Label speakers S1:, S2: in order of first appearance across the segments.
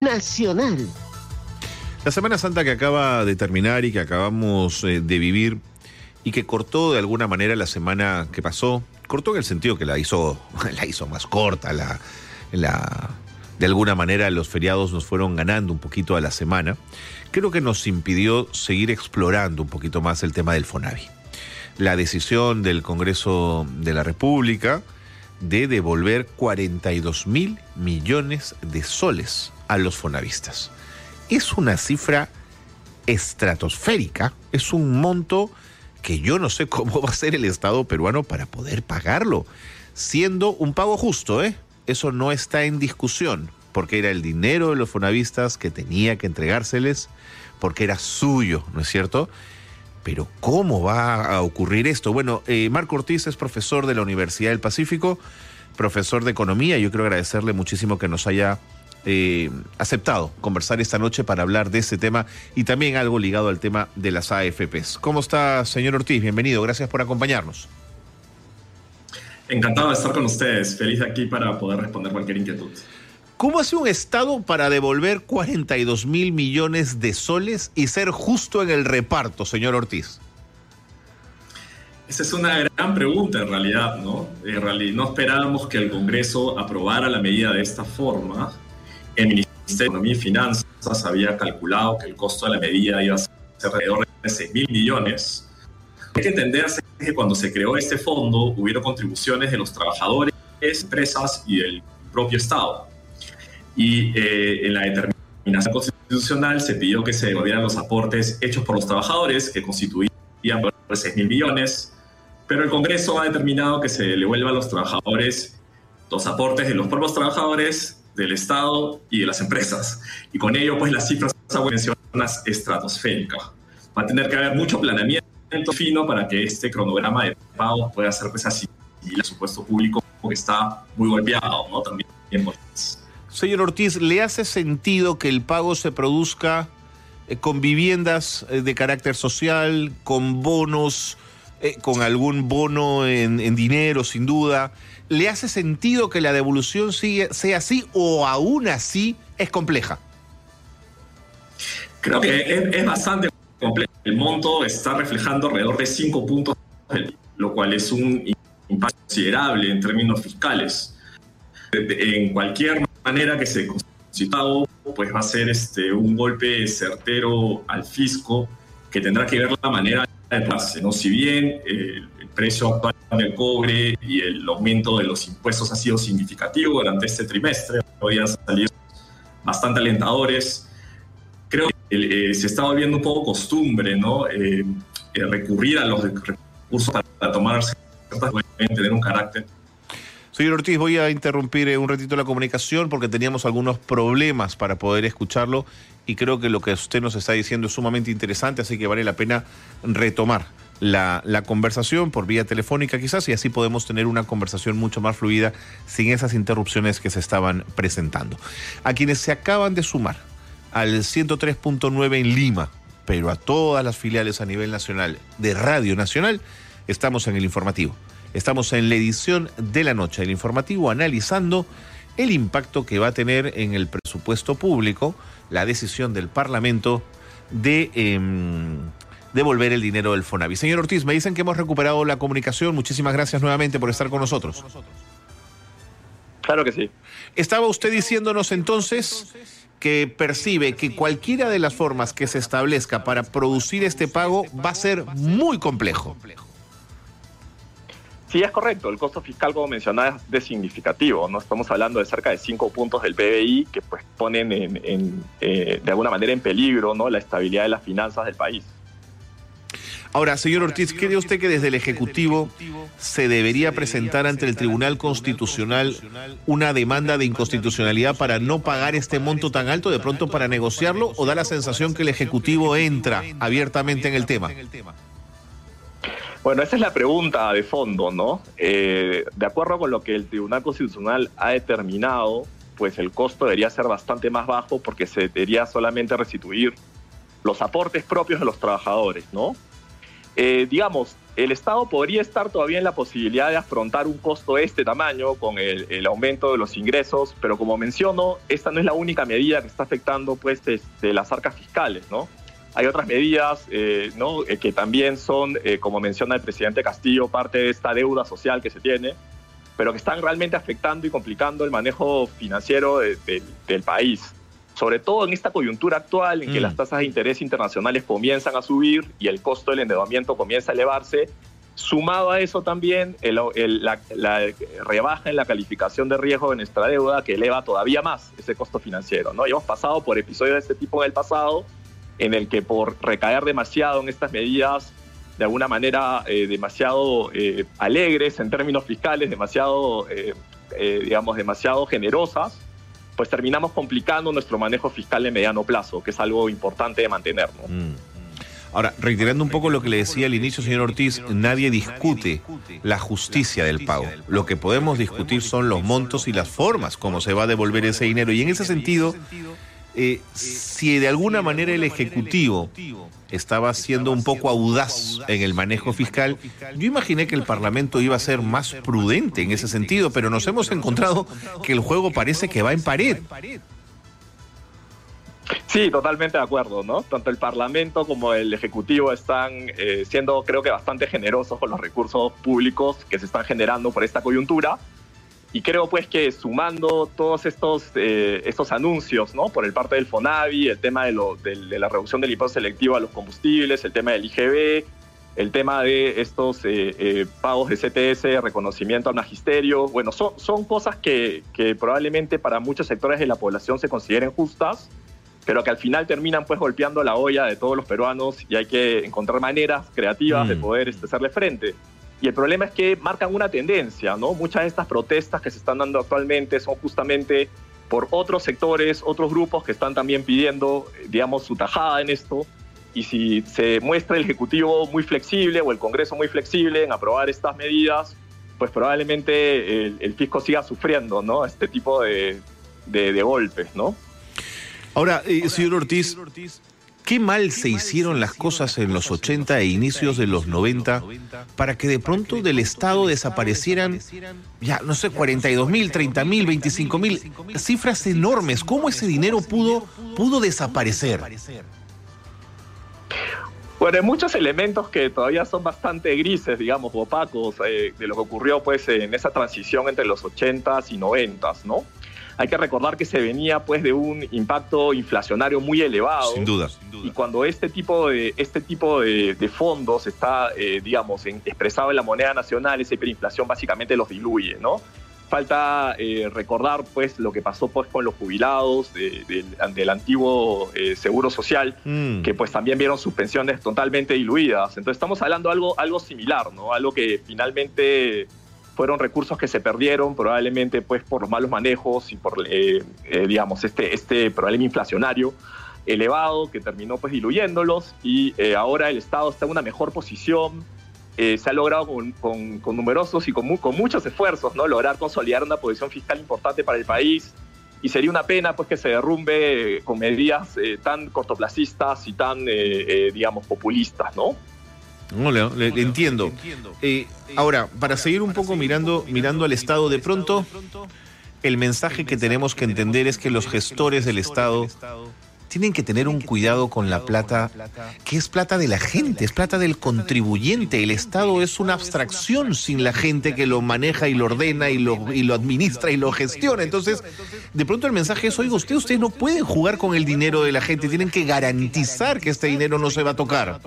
S1: nacional.
S2: La Semana Santa que acaba de terminar y que acabamos de vivir y que cortó de alguna manera la semana que pasó, cortó en el sentido que la hizo más corta, de alguna manera los feriados nos fueron ganando un poquito a la semana, creo que nos impidió seguir explorando un poquito más el tema del Fonavi. La decisión del Congreso de la República de devolver 42.000 millones de soles a los fonavistas. Es una cifra estratosférica, es un monto que yo no sé cómo va a ser el Estado peruano para poder pagarlo, siendo un pago justo, Eso no está en discusión, porque era el dinero de los fonavistas que tenía que entregárseles, porque era suyo, ¿no es cierto? Pero ¿cómo va a ocurrir esto? Bueno, Marco Ortiz es profesor de la Universidad del Pacífico, profesor de Economía. Yo quiero agradecerle muchísimo que nos haya aceptado conversar esta noche para hablar de este tema y también algo ligado al tema de las AFPs. ¿Cómo está, señor Ortiz? Bienvenido, gracias por acompañarnos.
S3: Encantado de estar con ustedes, feliz aquí para poder responder cualquier inquietud.
S2: ¿Cómo hace un Estado para devolver 42.000 millones de soles y ser justo en el reparto, señor Ortiz?
S3: Esa es una gran pregunta en realidad, ¿no? No esperábamos que el Congreso aprobara la medida de esta forma. El Ministerio de Economía y Finanzas había calculado que el costo de la medida iba a ser alrededor de 6.000 millones. Hay que entenderse que cuando se creó este fondo hubieron contribuciones de los trabajadores, empresas y del propio Estado. Y en la determinación constitucional se pidió que se devolvieran los aportes hechos por los trabajadores, que constituían 6.000 millones, pero el Congreso ha determinado que se le devuelvan a los trabajadores los aportes de los propios trabajadores, del Estado y de las empresas. Y con ello, pues, las cifras son estratosféricas. Va a tener que haber mucho planeamiento fino para que este cronograma de pago pueda ser, pues, así. Y el presupuesto público que está muy golpeado, ¿no? También.
S2: Señor Ortiz, ¿le hace sentido que el pago se produzca con viviendas de carácter social, con bonos, con algún bono en dinero, sin duda? ¿Le hace sentido que la devolución sea así o aún así es compleja?
S3: Creo que es bastante complejo. El monto está reflejando alrededor de 5 puntos, lo cual es un impacto considerable en términos fiscales. En cualquier manera que se constituya, pues va a ser un golpe certero al fisco que tendrá que ver la manera de pase, ¿no? Si bien el precio actual del cobre y el aumento de los impuestos ha sido significativo durante este trimestre, hoy han salido bastante alentadores, creo que se está volviendo un poco costumbre, ¿no? Recurrir a los recursos para tomar ciertas pueden tener un carácter.
S2: Señor Ortiz, voy a interrumpir un ratito la comunicación porque teníamos algunos problemas para poder escucharlo y creo que lo que usted nos está diciendo es sumamente interesante, así que vale la pena retomar la conversación por vía telefónica quizás y así podemos tener una conversación mucho más fluida sin esas interrupciones que se estaban presentando. A quienes se acaban de sumar al 103.9 en Lima, pero a todas las filiales a nivel nacional de Radio Nacional, estamos en el informativo. Estamos en la edición de la noche del informativo analizando el impacto que va a tener en el presupuesto público la decisión del Parlamento de devolver el dinero del Fonavi. Señor Ortiz, me dicen que hemos recuperado la comunicación. Muchísimas gracias nuevamente por estar con nosotros.
S4: Claro que sí.
S2: Estaba usted diciéndonos entonces que percibe que cualquiera de las formas que se establezca para producir este pago va a ser muy complejo.
S4: Sí, es correcto. El costo fiscal, como mencionaba, es de significativo, ¿no? Estamos hablando de cerca de 5 puntos del PBI que pues ponen de alguna manera en peligro, ¿no?, la estabilidad de las finanzas del país.
S2: Ahora, señor Ortiz, ¿cree usted que desde el Ejecutivo se debería presentar ante el Tribunal Constitucional una demanda de inconstitucionalidad para no pagar este monto tan alto, de pronto para negociarlo, o da la sensación que el Ejecutivo entra abiertamente en el tema?
S4: Bueno, esa es la pregunta de fondo, ¿no? De acuerdo con lo que el Tribunal Constitucional ha determinado, pues el costo debería ser bastante más bajo porque se debería solamente restituir los aportes propios de los trabajadores, ¿no? el Estado podría estar todavía en la posibilidad de afrontar un costo de este tamaño con el aumento de los ingresos, pero como menciono, esta no es la única medida que está afectando pues, las arcas fiscales, ¿no? Hay otras medidas ¿no? Que también son, como menciona el presidente Castillo, parte de esta deuda social que se tiene, pero que están realmente afectando y complicando el manejo financiero del país. Sobre todo en esta coyuntura actual en que las tasas de interés internacionales comienzan a subir y el costo del endeudamiento comienza a elevarse, sumado a eso también la rebaja en la calificación de riesgo de nuestra deuda que eleva todavía más ese costo financiero, ¿no? Y hemos pasado por episodios de este tipo en el pasado, en el que por recaer demasiado en estas medidas, de alguna manera demasiado alegres en términos fiscales, demasiado generosas, pues terminamos complicando nuestro manejo fiscal de mediano plazo, que es algo importante de mantener, ¿no?
S2: Ahora, reiterando un poco lo que le decía al inicio, señor Ortiz, nadie discute la justicia del pago. Lo que podemos discutir son los montos y las formas como se va a devolver ese dinero. Y en ese sentido, si de alguna manera el Ejecutivo estaba siendo un poco audaz en el manejo fiscal, yo imaginé que el Parlamento iba a ser más prudente en ese sentido, pero nos hemos encontrado que el juego parece que va en pared.
S4: Sí, totalmente de acuerdo, ¿no? Tanto el Parlamento como el Ejecutivo están siendo, creo que, bastante generosos con los recursos públicos que se están generando por esta coyuntura. Y creo pues que sumando todos estos anuncios, ¿no? Por el parte del FONAVI, el tema de la reducción del impuesto selectivo a los combustibles, el tema del IGB, el tema de estos pagos de CTS, reconocimiento al magisterio, bueno, son cosas que probablemente para muchos sectores de la población se consideren justas, pero que al final terminan pues golpeando la olla de todos los peruanos y hay que encontrar maneras creativas de poder hacerle frente. Y el problema es que marcan una tendencia, ¿no? Muchas de estas protestas que se están dando actualmente son justamente por otros sectores, otros grupos que están también pidiendo, digamos, su tajada en esto. Y si se muestra el Ejecutivo muy flexible o el Congreso muy flexible en aprobar estas medidas, pues probablemente el fisco siga sufriendo, ¿no? Este tipo de golpes, ¿no?
S2: Ahora, señor Ortiz, ¿qué mal se hicieron las cosas en los 80 e inicios de los 90 para que de pronto del Estado desaparecieran, ya no sé, 42.000, 30.000, 25.000, cifras enormes? ¿Cómo ese dinero pudo desaparecer?
S4: Bueno, hay muchos elementos que todavía son bastante grises, digamos, opacos, de lo que ocurrió pues en esa transición entre los 80s y 90s, ¿no? Hay que recordar que se venía pues de un impacto inflacionario muy elevado.
S2: Sin duda.
S4: Y cuando este tipo de fondos está, digamos, expresado en la moneda nacional, esa hiperinflación básicamente los diluye, ¿no? Falta recordar pues lo que pasó pues con los jubilados del antiguo Seguro Social, que pues también vieron sus pensiones totalmente diluidas. Entonces estamos hablando de algo similar, ¿no? Algo que finalmente fueron recursos que se perdieron probablemente pues por los malos manejos y por digamos este problema inflacionario elevado que terminó pues diluyéndolos, y ahora el Estado está en una mejor posición. Se ha logrado con numerosos y con muchos esfuerzos, ¿no? Lograr consolidar una posición fiscal importante para el país, y sería una pena pues que se derrumbe con medidas tan cortoplacistas y tan digamos populistas, ¿no?
S2: No, le entiendo. Ahora, para seguir un poco mirando al Estado, de pronto el mensaje que tenemos que entender es que los gestores del Estado tienen que tener un cuidado con la plata, que es plata de la gente, es plata del contribuyente. El Estado es una abstracción sin la gente que lo maneja y lo ordena y lo administra y lo gestiona. Entonces, de pronto el mensaje es, oiga, ustedes no pueden jugar con el dinero de la gente, tienen que garantizar que este dinero no se va a tocar.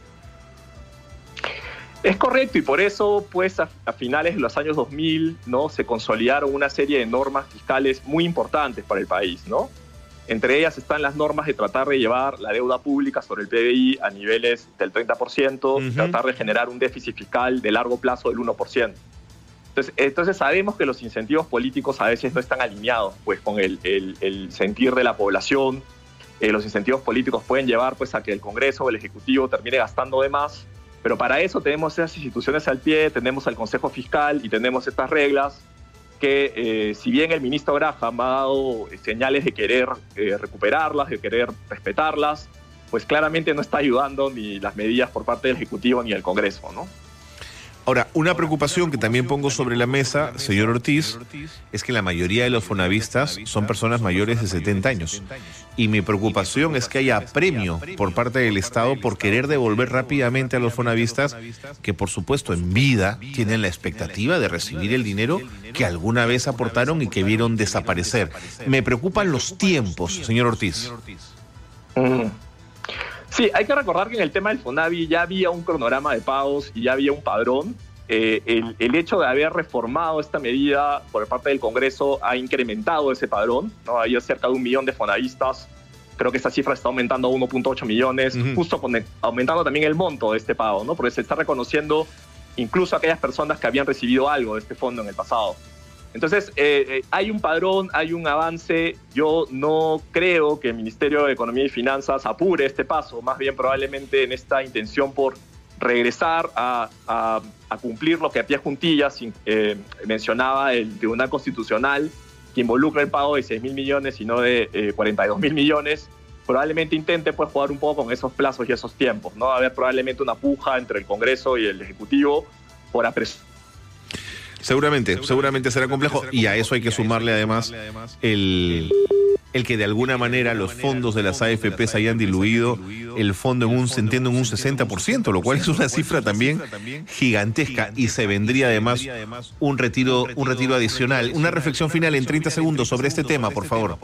S4: Es correcto, y por eso, pues, a finales de los años 2000, ¿no? Se consolidaron una serie de normas fiscales muy importantes para el país, ¿no? Entre ellas están las normas de tratar de llevar la deuda pública sobre el PBI a niveles del 30%, tratar de generar un déficit fiscal de largo plazo del 1%. Entonces sabemos que los incentivos políticos a veces no están alineados pues, con el sentir de la población. Los incentivos políticos pueden llevar pues, a que el Congreso o el Ejecutivo termine gastando de más, pero para eso tenemos esas instituciones al pie, tenemos al Consejo Fiscal y tenemos estas reglas que si bien el ministro Graham ha dado señales de querer recuperarlas, de querer respetarlas, pues claramente no está ayudando ni las medidas por parte del Ejecutivo ni del Congreso, ¿no?
S2: Ahora, una preocupación que también pongo sobre la mesa, señor Ortiz, es que la mayoría de los fonavistas son personas mayores de 70 años. Y mi preocupación es que haya apremio por parte del Estado por querer devolver rápidamente a los fonavistas que, por supuesto, en vida tienen la expectativa de recibir el dinero que alguna vez aportaron y que vieron desaparecer. Me preocupan los tiempos, señor Ortiz.
S4: Sí, hay que recordar que en el tema del Fonavi ya había un cronograma de pagos y ya había un padrón. El hecho de haber reformado esta medida por parte del Congreso ha incrementado ese padrón, ¿no? Había cerca de 1 millón de fonavistas. Creo que esta cifra está aumentando a 1.8 millones, justo aumentando también el monto de este pago, ¿no? Porque se está reconociendo incluso a aquellas personas que habían recibido algo de este fondo en el pasado. Entonces, hay un padrón, hay un avance. Yo no creo que el Ministerio de Economía y Finanzas apure este paso, más bien probablemente en esta intención por regresar a cumplir lo que a pie juntillas mencionaba el Tribunal Constitucional, que involucra el pago de 6.000 millones y no de 42.000 millones. Probablemente intente pues jugar un poco con esos plazos y esos tiempos, ¿no? Va a haber probablemente una puja entre el Congreso y el Ejecutivo por apresurar.
S2: Seguramente será complejo, y a eso hay que sumarle además el que de alguna manera los fondos de las AFPs hayan diluido el fondo en un 60%, lo cual es una cifra también gigantesca, y se vendría además un retiro adicional. Una reflexión final en 30 segundos sobre este tema, por favor.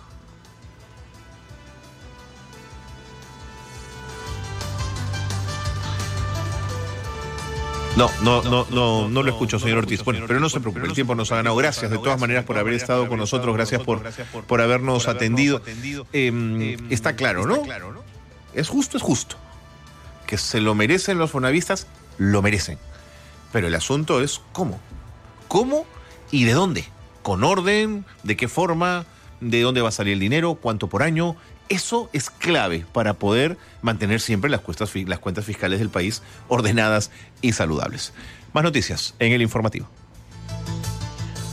S2: No lo escucho, señor Ortiz. Bueno, pero no se preocupe, el tiempo nos ha ganado. Gracias de todas maneras por haber estado con nosotros, gracias por habernos atendido. Está claro, ¿no? Es justo. Que se lo merecen los fonavistas, lo merecen. Pero el asunto es ¿cómo? ¿Cómo y de dónde? ¿Con orden? ¿De qué forma? ¿De dónde va a salir el dinero? ¿Cuánto por año? Eso es clave para poder mantener siempre las cuentas fiscales del país ordenadas y saludables. Más noticias en el informativo.